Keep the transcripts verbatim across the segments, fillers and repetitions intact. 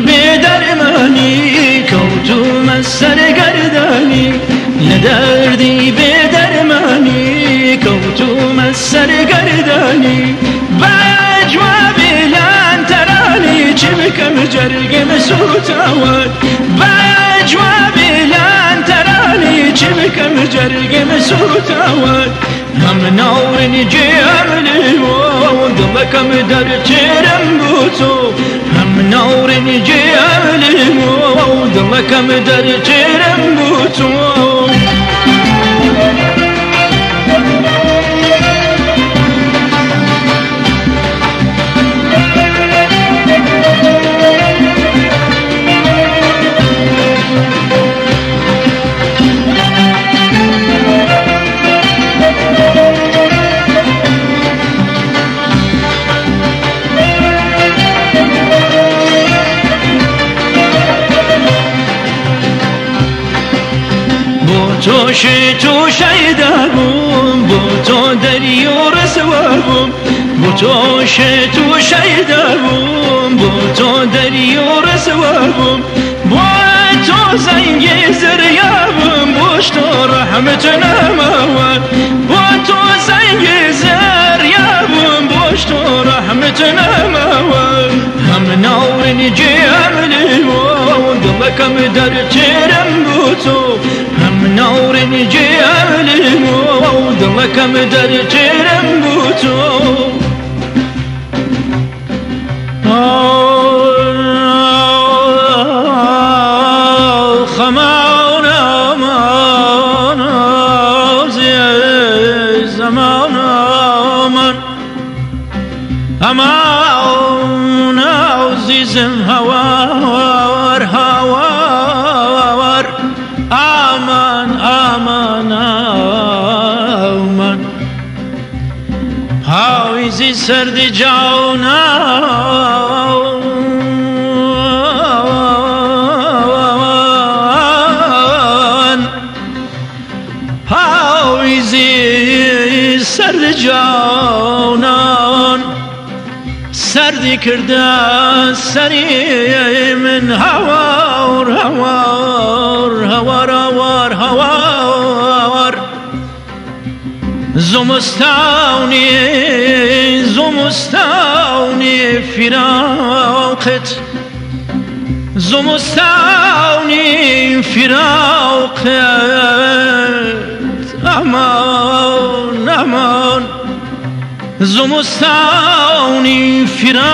بدرمانی کوتوم از سرگردانی لدردی بدرمانی کوتوم از سرگردانی بجواب لان ترانی چی بکم جرگ مسوتاوان بجواب لان ترانی چی بکم جرگ مسوتاوان هم نور نجاملی و دلکم در چرم بوتو هم نور نجاملی و دلکم در چرم بوتو تو شی تو شیدم بو تو دری و رسوام بو تو شی تو شیدم بو تو دری و رسوام بو تو زنگ زریام بوش تو رحمت نموان بو تو زنگ زریام بوش تو رحمت نموان هم نور نجاملی و دلکم در چرم بوتو هم نور نجاملی و دلکم در چرم بوتو خمان امان عزیز امان امان امان عزیزم هوار هوار aman aman aman how is it serdi jauna how is it serdi jauna سردی کرده سری من هوار هوار هوار هوار هوار زمستانی زمستانی فراقت زمستانی فراقت امان امان زمستانی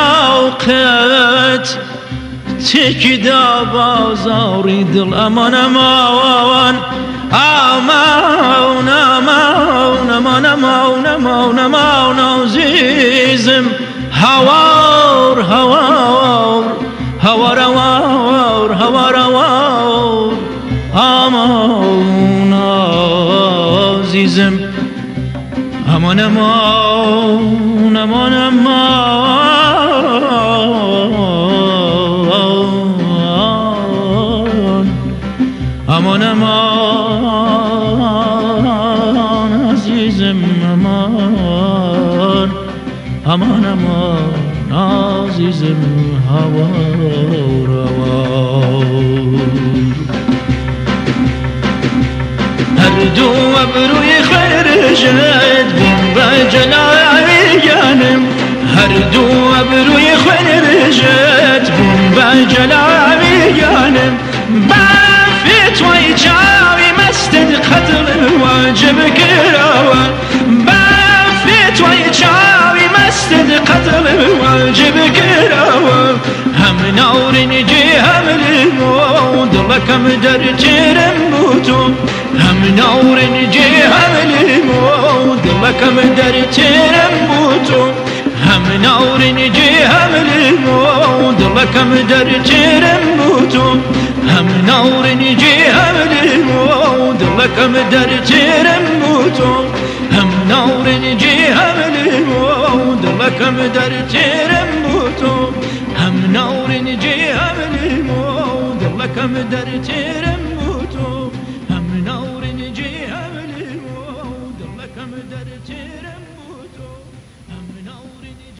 فراقت تکی دا بازاری دل امان امان امان امان امان امان امان امان عزیزم هوار هوار هوار هوار هوار هوار امان عزیزم aman aman aman aman aman aman azizim aman aman aman azizim havar havar her du abruy khair jad جلاوی جانم هر دو ابروی خون رجت بون با جلاوی جانم با فتوی چاوی مستد قتل واجب کراوان با فتوی چاوی مستد قتل واجب کراوان هم نور نجی هم لیمو دلکم در چرم بوتو هم نور نجی هم لیمو دلکم در چرم بوتو هم نور نجی هم لیمو دلکم در چرم بوتو هم نور نجی هم لیمو دلکم در چرم بوتو هم نور نجی هم لیمو دلکم در چرم بوتو هم نور نجی هم لیمو دلکم در چرم بوتو هم نور نجی هم لیمو دلکم در چرم